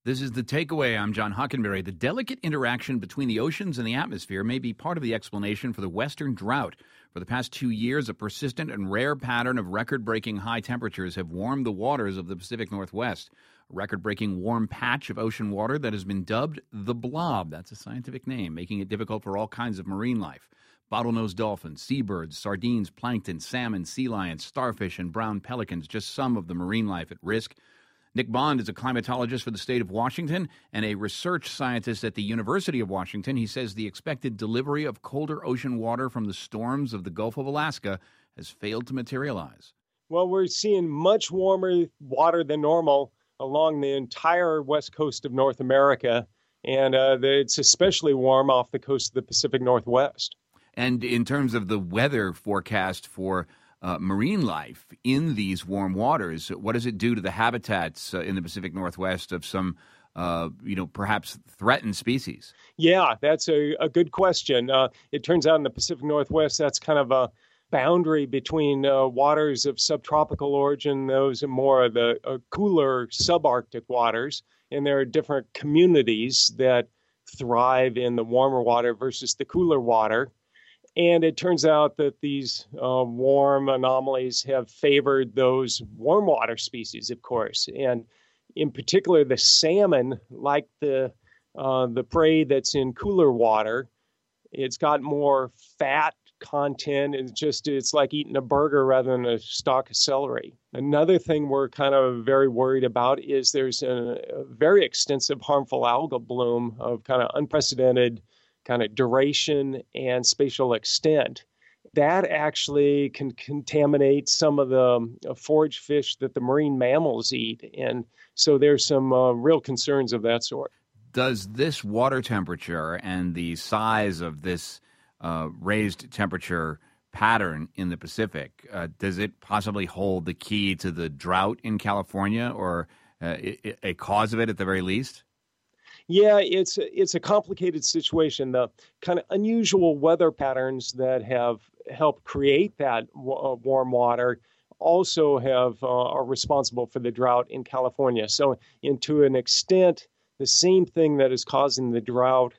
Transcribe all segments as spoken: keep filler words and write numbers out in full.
This is The Takeaway. I'm John Hockenberry. The delicate interaction between the oceans and the atmosphere may be part of the explanation for the Western drought. For the past two years, a persistent and rare pattern of record-breaking high temperatures have warmed the waters of the Pacific Northwest. A record-breaking warm patch of ocean water that has been dubbed the blob. That's a scientific name, making it difficult for all kinds of marine life. Bottlenose dolphins, seabirds, sardines, plankton, salmon, sea lions, starfish, and brown pelicans, just some of the marine life at risk. Nick Bond is a climatologist for the state of Washington and a research scientist at the University of Washington. He says the expected delivery of colder ocean water from the storms of the Gulf of Alaska has failed to materialize. Well, we're seeing much warmer water than normal along the entire west coast of North America, and uh, it's especially warm off the coast of the Pacific Northwest. And in terms of the weather forecast for Uh, marine life in these warm waters, what does it do to the habitats uh, in the Pacific Northwest of some, uh, you know, perhaps threatened species? Yeah, that's a, a good question. Uh, it turns out in the Pacific Northwest, that's kind of a boundary between uh, waters of subtropical origin, those are more of the uh, cooler subarctic waters, and there are different communities that thrive in the warmer water versus the cooler water. And it turns out that these uh, warm anomalies have favored those warm water species, of course. And in particular, the salmon, like the uh, the prey that's in cooler water, it's got more fat content. It's just, it's like eating a burger rather than a stalk of celery. Another thing we're kind of very worried about is there's a, a very extensive harmful algal bloom of kind of unprecedented kind of duration and spatial extent. That actually can contaminate some of the forage fish that the marine mammals eat. And so there's some uh, real concerns of that sort. Does this water temperature and the size of this uh, raised temperature pattern in the Pacific, uh, does it possibly hold the key to the drought in California, or uh, a cause of it at the very least? Yeah, it's it's a complicated situation. The kind of unusual weather patterns that have helped create that w- warm water also have uh, are responsible for the drought in California. So, in, to an extent, the same thing that is causing the drought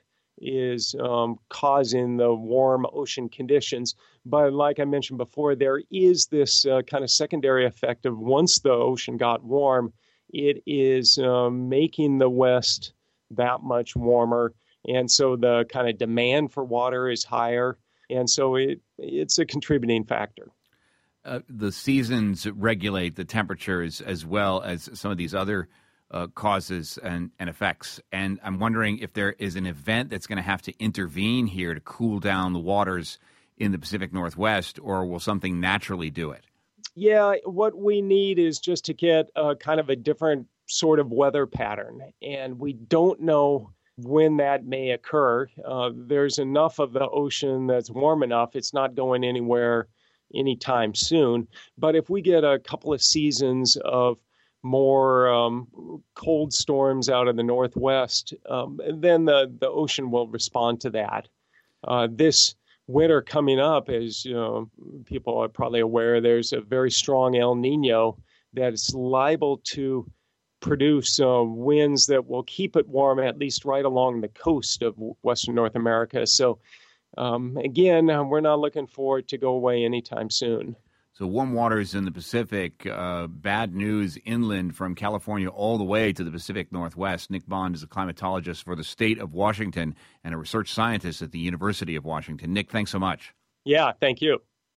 is um, causing the warm ocean conditions. But like I mentioned before, there is this uh, kind of secondary effect of once the ocean got warm, it is uh, making the West that much warmer, and so the kind of demand for water is higher, and so it it's a contributing factor. Uh, the seasons regulate the temperatures as well as some of these other uh, causes and, and effects, and I'm wondering if there is an event that's going to have to intervene here to cool down the waters in the Pacific Northwest, or will something naturally do it? Yeah, what we need is just to get a kind of a different sort of weather pattern, and we don't know when that may occur. Uh, there's enough of the ocean that's warm enough, it's not going anywhere anytime soon. But if we get a couple of seasons of more um, cold storms out of the Northwest, um, then the, the ocean will respond to that. Uh, this winter coming up, as you know, people are probably aware, there's a very strong El Nino that is liable to produce uh, winds that will keep it warm, at least right along the coast of Western North America. So, um, again, uh, we're not looking for it to go away anytime soon. So warm waters in the Pacific, uh, bad news inland from California all the way to the Pacific Northwest. Nick Bond is a climatologist for the state of Washington and a research scientist at the University of Washington. Nick, thanks so much. Yeah, thank you.